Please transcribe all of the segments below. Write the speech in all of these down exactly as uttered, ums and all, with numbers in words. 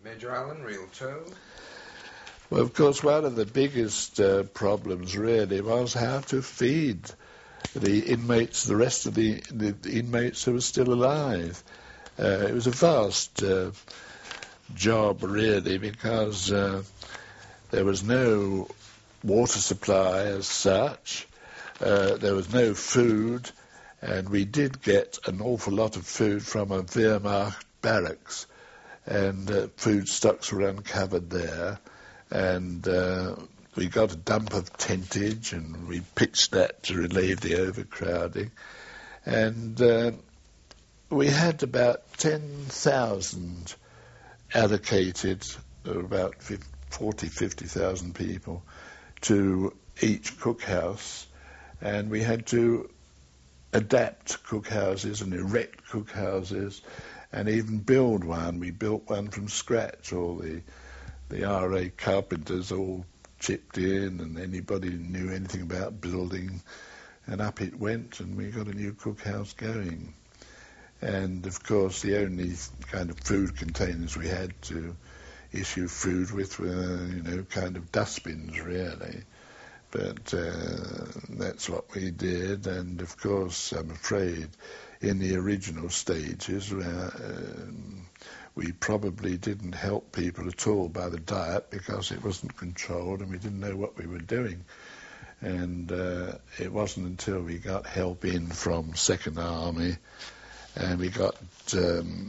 Major Allen, Reel two. Well, of course, one of the biggest uh, problems really was how to feed the inmates, the rest of the, the, the inmates who were still alive. Uh, it was a vast uh, job really, because uh, there was no water supply as such, uh, there was no food, and we did get an awful lot of food from a Wehrmacht barracks, and uh, food stocks were uncovered there, and uh, we got a dump of tentage, and we pitched that to relieve the overcrowding, and uh, we had about ten thousand allocated, or about forty, fifty thousand people, to each cookhouse, and we had to adapt cookhouses and erect cookhouses and even build one. We built one from scratch. All the the R A carpenters all chipped in, and anybody who knew anything about building, and up it went, and we got a new cookhouse going. And of course the only kind of food containers we had to issue food with were, you know, kind of dustbins really. But uh, that's what we did, and of course I'm afraid in the original stages where um, we probably didn't help people at all by the diet, because it wasn't controlled and we didn't know what we were doing. And uh, it wasn't until we got help in from Second Army and we got um,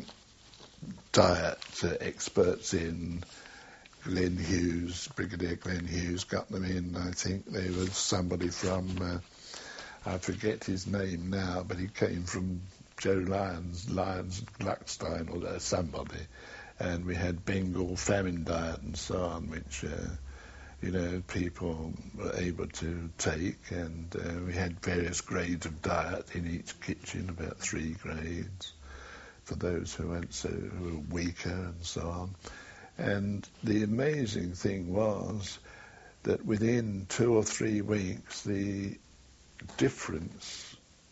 diet uh, experts in. Glenn Hughes, Brigadier Glenn Hughes, got them in. I think there was somebody from, uh, I forget his name now, but he came from Joe Lyons, Lyons Gluckstein, or uh, somebody. And we had Bengal famine diet and so on, which, uh, you know, people were able to take. And uh, we had various grades of diet in each kitchen, about three grades, for those who weren't so, who were weaker and so on. And the amazing thing was that within two or three weeks, the difference,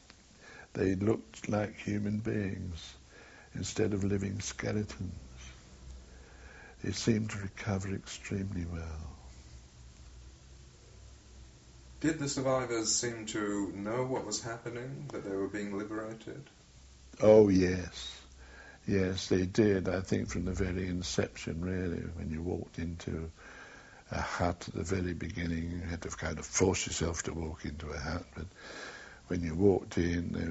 they looked like human beings instead of living skeletons. They seemed to recover extremely well. Did the survivors seem to know what was happening, that they were being liberated? Oh, yes. Yes, they did. I think from the very inception, really, when you walked into a hut at the very beginning, you had to kind of force yourself to walk into a hut, but when you walked in, they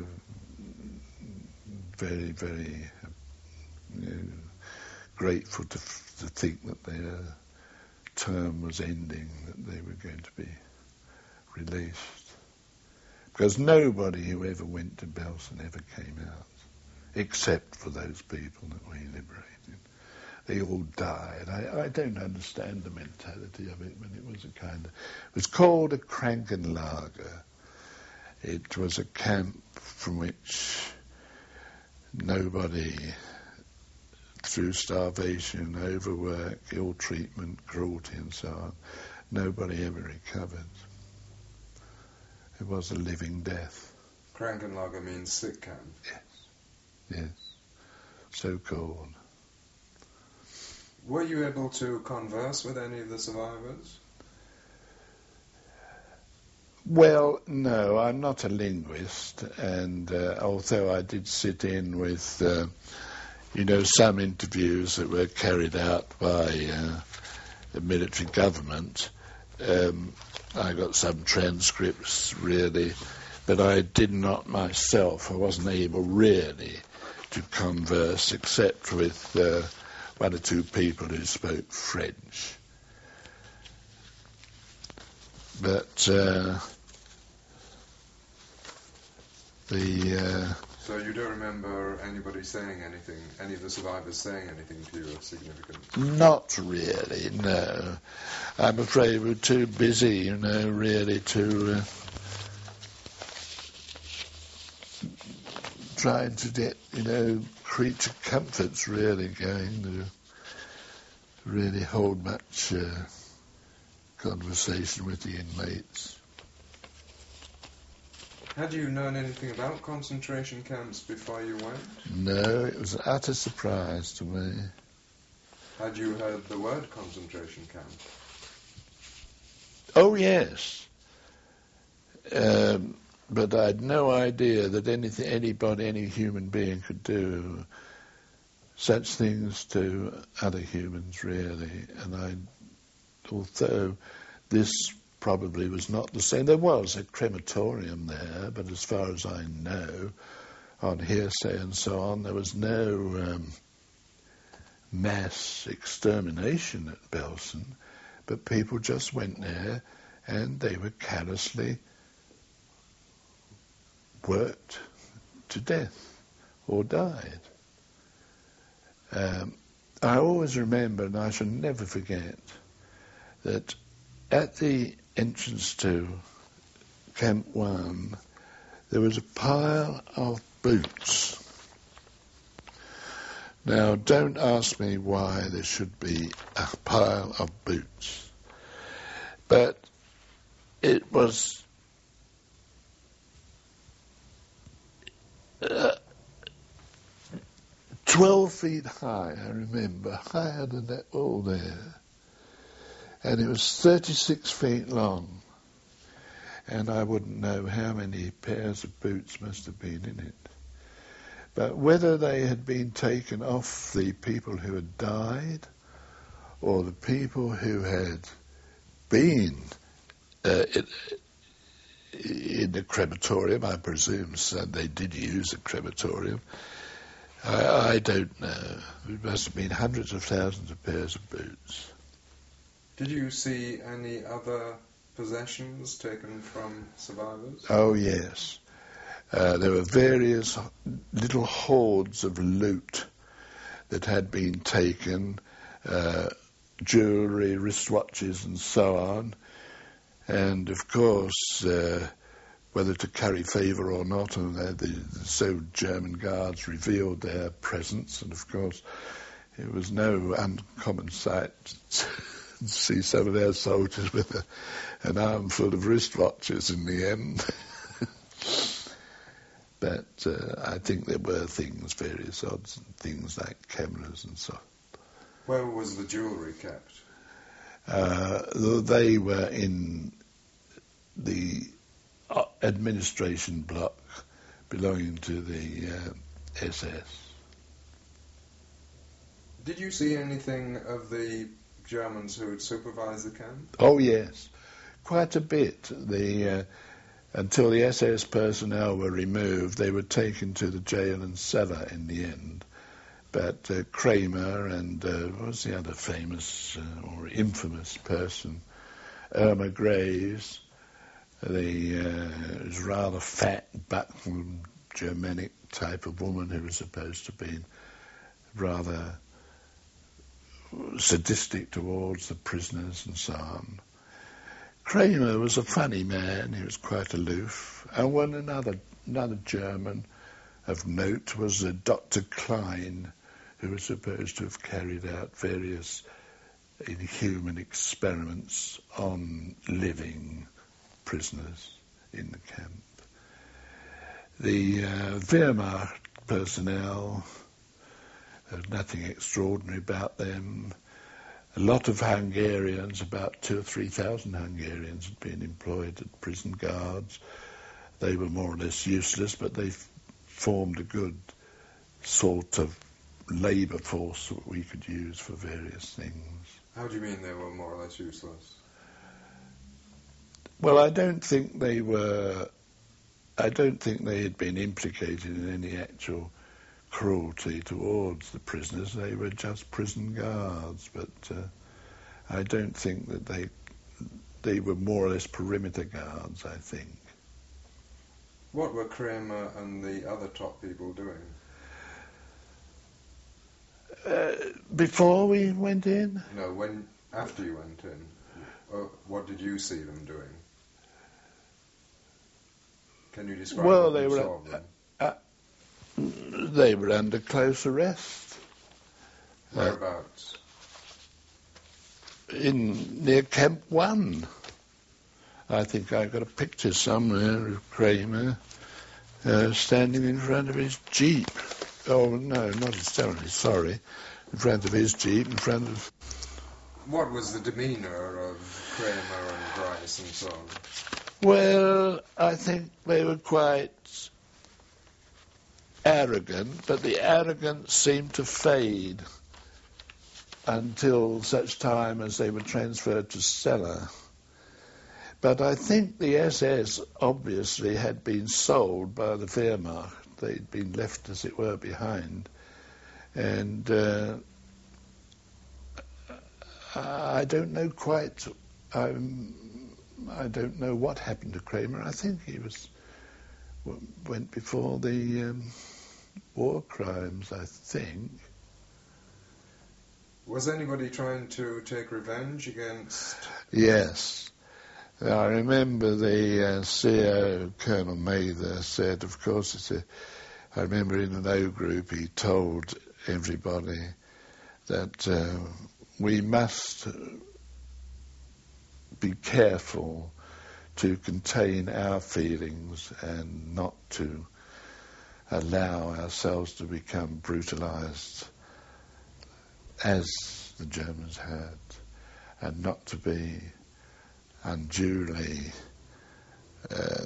were very, very you know, grateful to, to think that their term was ending, that they were going to be released. Because nobody who ever went to Belsen ever came out, except for those people that we liberated. They all died. I, I don't understand the mentality of it, but it was a kind of... It was called a Krankenlager. It was a camp from which nobody, through starvation, overwork, ill treatment, cruelty and so on, nobody ever recovered. It was a living death. Krankenlager means sick camp? Yes. Yes, so called. Were you able to converse with any of the survivors? Well, no, I'm not a linguist, and uh, although I did sit in with, uh, you know, some interviews that were carried out by uh, the military government, um, I got some transcripts, really, but I did not myself. I wasn't able, really, to converse except with uh, one or two people who spoke French. But uh, the... Uh, so you don't remember anybody saying anything, any of the survivors saying anything to you of significance? Not really, no. I'm afraid we're too busy, you know, really to... Uh, trying to get, you know, creature comforts really going to really hold much uh, conversation with the inmates. Had you known anything about concentration camps before you went? No, it was an utter surprise to me. Had you heard the word concentration camp? Oh, yes. Um, but I had no idea that anything, anybody, any human being could do such things to other humans, really. And I, although this probably was not the same, there was a crematorium there, but as far as I know, on hearsay and so on, there was no um, mass extermination at Belsen, but people just went there and they were callously worked to death or died. Um, I always remember, and I shall never forget, that at the entrance to Camp One, there was a pile of boots. Now, don't ask me why there should be a pile of boots, but it was uh, twelve feet high, I remember, higher than that wall there, and it was thirty-six feet long, and I wouldn't know how many pairs of boots must have been in it. But whether they had been taken off the people who had died or the people who had been uh, in, in the crematorium, I presume so they did use a crematorium, I, I don't know. It must have been hundreds of thousands of pairs of boots. Did you see any other possessions taken from survivors? Oh, yes. Uh, there were various little hoards of loot that had been taken, uh, jewellery, wristwatches and so on. And of course, uh, whether to curry favour or not, and the, the so German guards revealed their presence, and of course it was no uncommon sight to see some of their soldiers with a, an armful of wristwatches in the end. But uh, I think there were things, various odds and things like cameras and so on. Where was the jewellery kept? Uh, they were in the administration block belonging to the uh, S S. Did you see anything of the Germans who had supervised the camp? Oh, yes, quite a bit. The... Uh, Until the S S personnel were removed, they were taken to the jail and cellar in the end. But uh, Kramer and, uh, what was the other famous uh, or infamous person? Irma Graves, the uh, was rather fat, buxom, Germanic type of woman who was supposed to be rather sadistic towards the prisoners and so on. Kramer was a funny man, he was quite aloof, and one another another German of note was uh, Doctor Klein, who was supposed to have carried out various inhuman experiments on living prisoners in the camp. The uh, Wehrmacht personnel, there was nothing extraordinary about them. A lot of Hungarians, about two or three thousand Hungarians, had been employed as prison guards. They were more or less useless, but they f- formed a good sort of labour force that we could use for various things. How do you mean they were more or less useless? Well, I don't think they were. I don't think they had been implicated in any actual cruelty towards the prisoners. They were just prison guards, but uh, I don't think that they they were more or less perimeter guards, I think. What were Kramer and the other top people doing? Uh, before we went in? No, when after you went in. Uh, what did you see them doing? Can you describe well, what they you were, saw of them? Uh, uh, they were under close arrest. Whereabouts? Uh, in near Camp One. I think I got a picture somewhere of Kramer uh, standing in front of his jeep. Oh no, not necessarily. Sorry, in front of his jeep, in front of... What was the demeanour of Kramer and Bryce and so on? Well, I think they were quite arrogant, but the arrogance seemed to fade until such time as they were transferred to Celle. But I think the S S obviously had been sold by the Wehrmacht. They'd been left, as it were, behind. And uh, I don't know quite, I'm, I don't know what happened to Kramer. I think he was went before the um, war crimes, I think. Was anybody trying to take revenge against... Yes. I remember the uh, C E O, Colonel Mather, said, of course, it's a, I remember in an O group he told everybody that uh, we must be careful to contain our feelings and not to allow ourselves to become brutalized as the Germans had, and not to be unduly uh,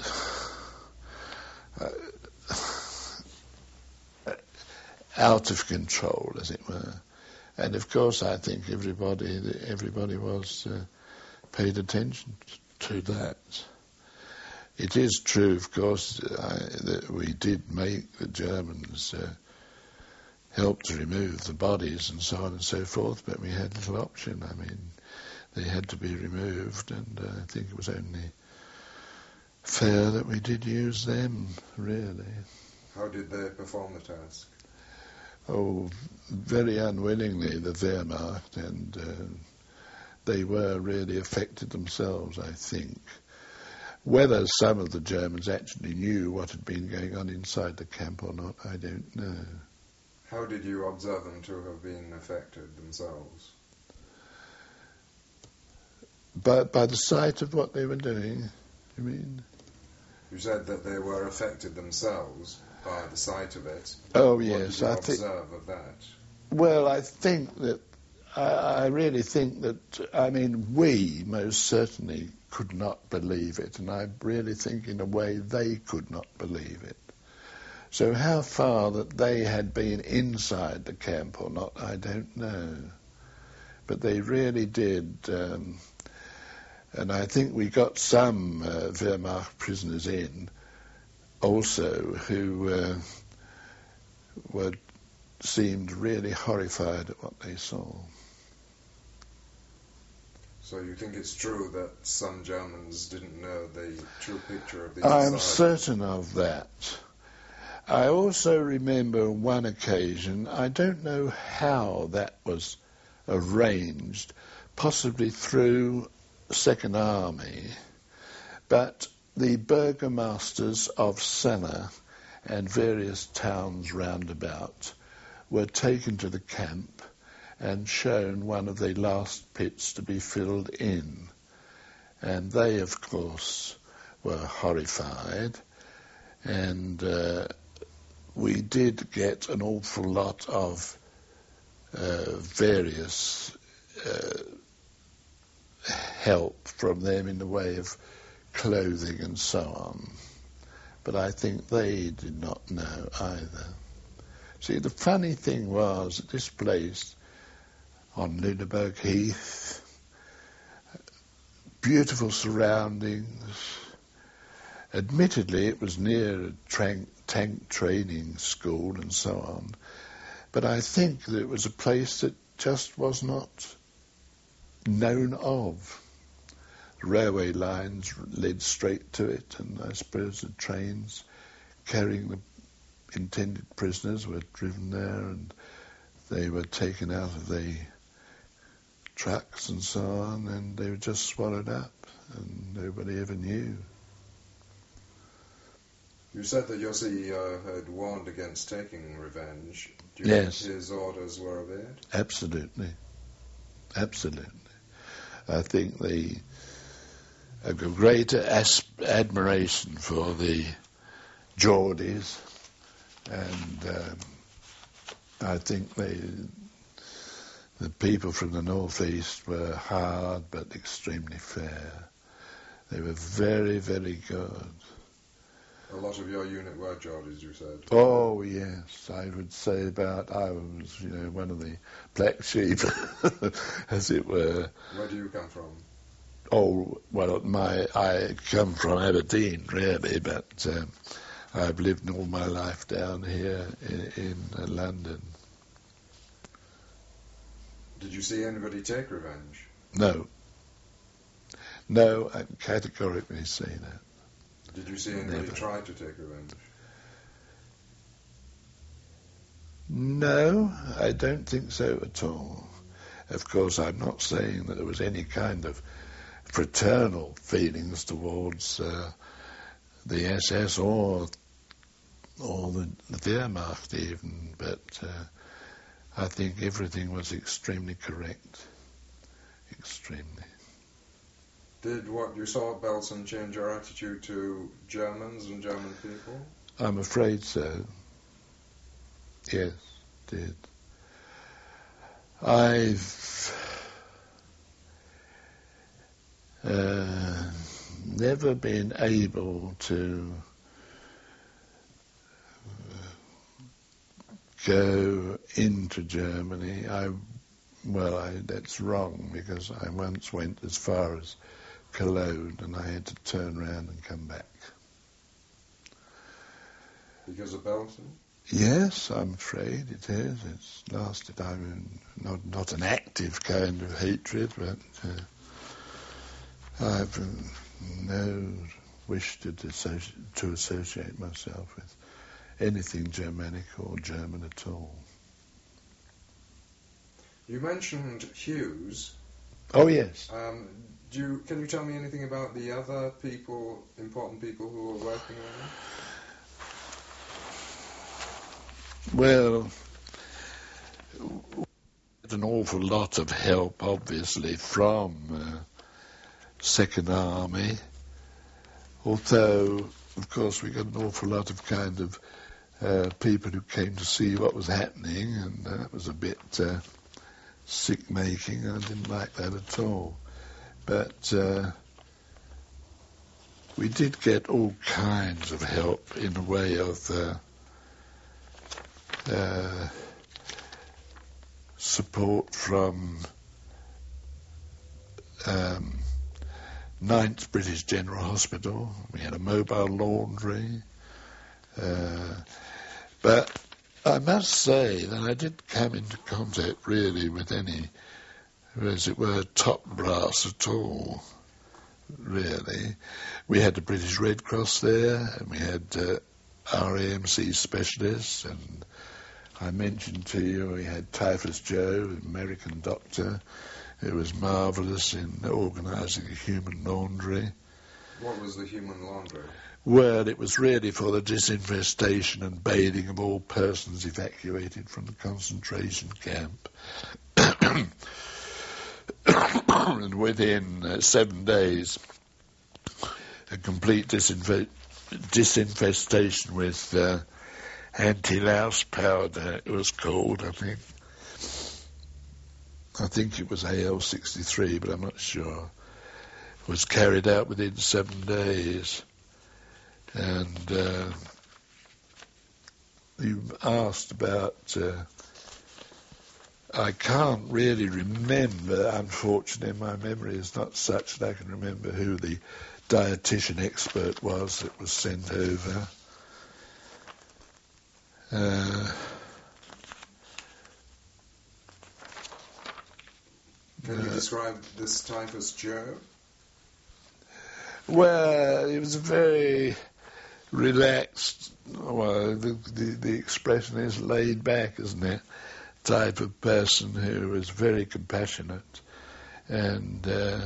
uh, out of control, as it were. And of course, I think everybody everybody was uh, paid attention to that. It is true, of course, I, that we did make the Germans uh, help to remove the bodies and so on and so forth, but we had little option. I mean, they had to be removed, and uh, I think it was only fair that we did use them, really. How did they perform the task? Oh, very unwillingly, the Wehrmacht, and uh, they were really affected themselves, I think. Whether some of the Germans actually knew what had been going on inside the camp or not, I don't know. How did you observe them to have been affected themselves? By, by the sight of what they were doing, you mean? You said that they were affected themselves by the sight of it. Oh, what yes. did you I observe think, of that? Well, I think that, I, I really think that, I mean, we most certainly could not believe it, and I really think in a way they could not believe it. So how far that they had been inside the camp or not, I don't know. But they really did, um, and I think we got some uh, Wehrmacht prisoners in also who uh, were seemed really horrified at what they saw. So you think it's true that some Germans didn't know the true picture of the I'm inside? certain of that. I also remember one occasion, I don't know how that was arranged, possibly through Second Army, but the burgomasters of Celle and various towns round about were taken to the camp and shown one of the last pits to be filled in. And they, of course, were horrified, and uh, we did get an awful lot of uh, various uh, help from them in the way of clothing and so on. But I think they did not know either. See, the funny thing was that this place on Lüneburg Heath, beautiful surroundings. Admittedly, it was near a tank, tank training school and so on, but I think that it was a place that just was not known of. The railway lines led straight to it, and I suppose the trains carrying the intended prisoners were driven there, and they were taken out of the trucks and so on, and they were just swallowed up, and nobody ever knew. You said that Yossi uh, had warned against taking revenge. Do you Yes. think his orders were obeyed? Absolutely. Absolutely. I think the a great as- admiration for the Geordies, and um, I think they The people from the northeast were hard but extremely fair. They were very, very good. A lot of your unit were Geordies, you said. Oh yes, I would say about I was, you know, one of the black sheep, as it were. Where do you come from? Oh well, my I come from Aberdeen, really, but um, I've lived all my life down here in, in uh, London. Did you see anybody take revenge? No. No, I can categorically say that. Did you see anybody Never. try to take revenge? No, I don't think so at all. Of course, I'm not saying that there was any kind of fraternal feelings towards uh, the S S or or the, the Wehrmacht even, but uh, I think everything was extremely correct. Extremely. Did what you saw at Belsen change your attitude to Germans and German people? I'm afraid so. Yes, did. I've uh, never been able to go into Germany. I, well, I, that's wrong, because I once went as far as Cologne and I had to turn around and come back. Because of Belsen? Yes, I'm afraid it is. It's lasted, I mean, not not an active kind of hatred, but uh, I've um, no wish to, dissoci- to associate myself with anything Germanic or German at all. You mentioned Hughes. Oh, yes. Um, do you, can you tell me anything about the other people, important people who were working on it? Well, we had an awful lot of help, obviously, from uh, Second Army, although, of course, we got an awful lot of kind of uh, people who came to see what was happening, and that was a bit uh, sick-making. I didn't like that at all. But uh, we did get all kinds of help in the way of uh, uh, support from um, ninth British General Hospital. We had a mobile laundry. Uh, but I must say that I didn't come into contact really with any, as it were, top brass at all, really. We had the British Red Cross there, and we had uh, R A M C specialists, and I mentioned to you we had Typhus Joe, an American doctor, who was marvellous in organising a human laundry. What was the human laundry? Well, it was really for the disinfestation and bathing of all persons evacuated from the concentration camp. And within uh, seven days, a complete disinfe- disinfestation with uh, anti-louse powder, it was called, I think. I think it was A L sixty-three, but I'm not sure. It was carried out within seven days. And uh, you asked about, uh, I can't really remember, unfortunately my memory is not such that I can remember who the dietitian expert was that was sent over. Uh, Can you describe this Typhus Joe? well, he was a very relaxed, well, the, the, the expression is laid back, isn't it, type of person who was very compassionate, and uh,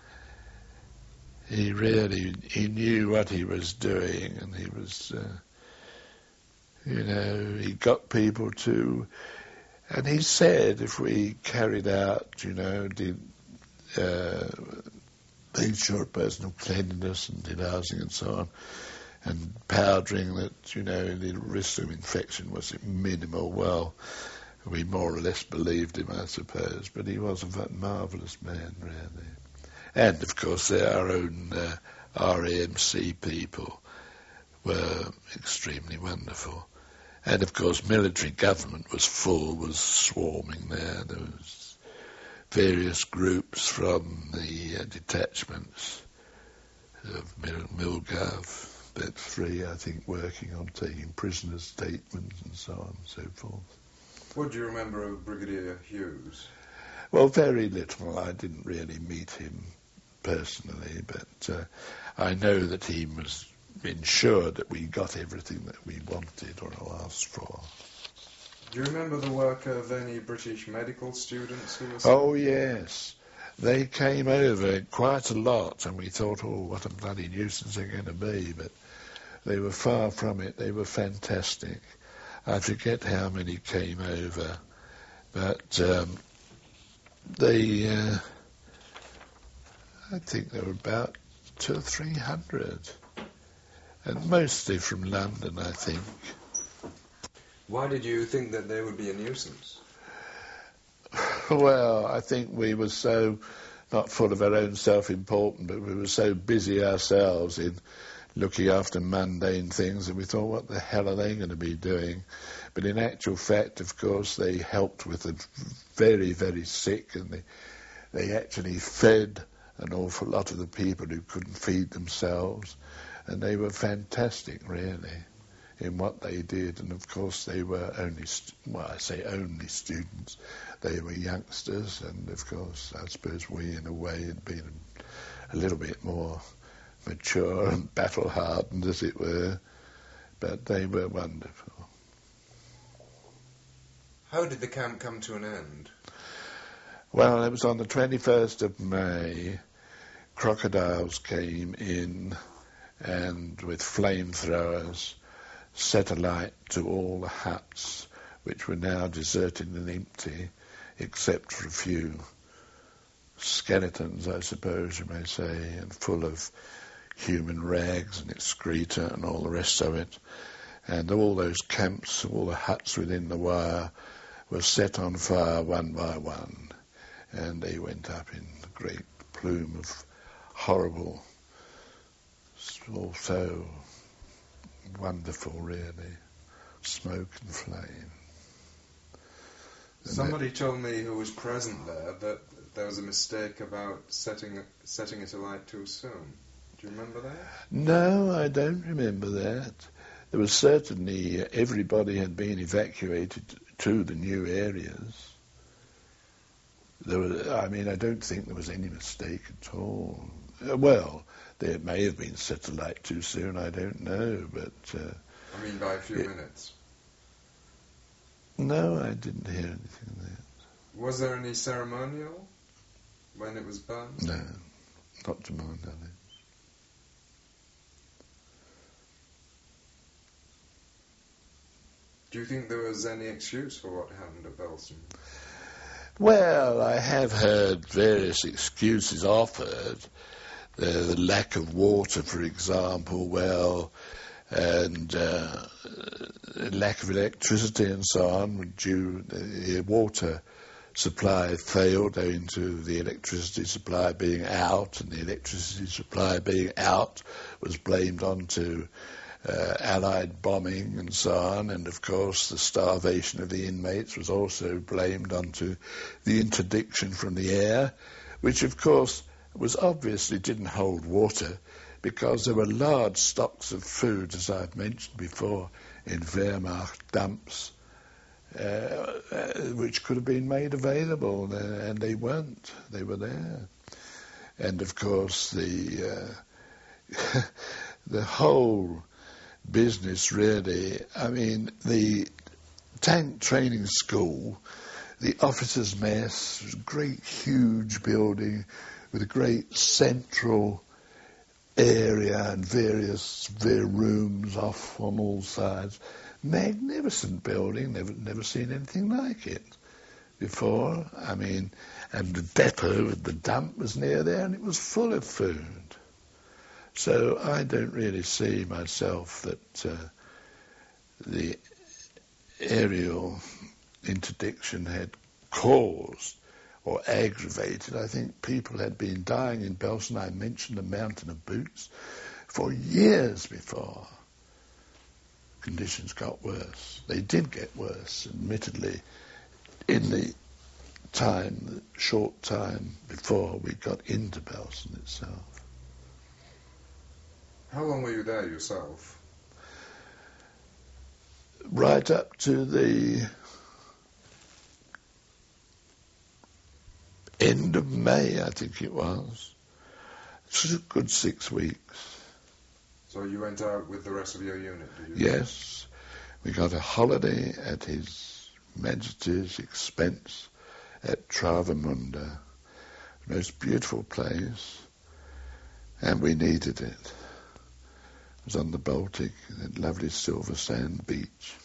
he really, he knew what he was doing, and he was, uh, you know, he got people to, and he said if we carried out, you know, did, uh, made sure personal cleanliness and delousing and so on, and powdering, that, you know, the risk of infection was minimal. Well, we more or less believed him, I suppose, but he was a marvellous man, really. And, of course, our own uh, R A M C people were extremely wonderful. And, of course, military government was full, was swarming there. There was various groups from the uh, detachments of Mil- Milgov, but three, I think, working on taking prisoners' statements and so on and so forth. What do you remember of Brigadier Hughes? Well, very little. I didn't really meet him personally, but uh, I know that he was ensured that we got everything that we wanted or asked for. Do you remember the work of any British medical students who were... Oh, yes. They came over quite a lot, and we thought, oh, what a bloody nuisance they're going to be, but they were far from it. They were fantastic. I forget how many came over, but um, they, uh, I think there were about two or three hundred, and mostly from London, I think. Why did you think that they would be a nuisance? Well, I think we were so, not full of our own self-importance, but we were so busy ourselves in looking after mundane things, and we thought, what the hell are they going to be doing? But in actual fact, of course, they helped with the very, very sick, and they, they actually fed an awful lot of the people who couldn't feed themselves, and they were fantastic, really, in what they did. And of course, they were only, st- well, I say only students. They were youngsters, and of course, I suppose we, in a way, had been a little bit more mature and battle-hardened, as it were, but they were wonderful. How did the camp come to an end? Well, it was on the twenty-first of May. Crocodiles came in and with flamethrowers set alight to all the huts, which were now deserted and empty, except for a few skeletons, I suppose you may say, and full of human rags and excreta and all the rest of it. And all those camps, all the huts within the wire, were set on fire one by one, and they went up in a great plume of horrible, also wonderful, really, smoke and flame. And Somebody told me who was present there that there was a mistake about setting setting it alight too soon. Do you remember that? No, I don't remember that. There was certainly, uh, everybody had been evacuated to the new areas. There was, I mean, I don't think there was any mistake at all. Uh, well, there may have been set alight too soon, I don't know, but... Uh, I mean, by a few it, minutes. No, I didn't hear anything of that. Was there any ceremonial when it was burned? No, not to my knowledge. Do you think there was any excuse for what happened at Belsen? Well, I have heard various excuses offered. The, the lack of water, for example, well, and uh, lack of electricity and so on, due the water supply failed owing to the electricity supply being out, and the electricity supply being out was blamed onto Uh, Allied bombing and so on, and of course the starvation of the inmates was also blamed onto the interdiction from the air, which of course was obviously didn't hold water, because there were large stocks of food, as I've mentioned before, in Wehrmacht dumps, uh, uh, which could have been made available, uh, and they weren't. They were there. And of course the uh, the whole business, really, I mean, the tank training school, the officers' mess, was a great huge building with a great central area and various various rooms off on all sides. Magnificent building, never never seen anything like it before. I mean, and the depot with the dump was near there, and it was full of food. So I don't really see myself that uh, the aerial interdiction had caused or aggravated. I think people had been dying in Belsen. I mentioned the Mountain of Boots for years before conditions got worse. They did get worse, admittedly, in the time, the short time before we got into Belsen itself. How long were you there yourself? Right up to the end of May, I think it was. It's a good six weeks. So you went out with the rest of your unit, did you? Yes. We got a holiday at His Majesty's expense at Travemünde. Most beautiful place. And we needed it. It was on the Baltic, that lovely silver sand beach.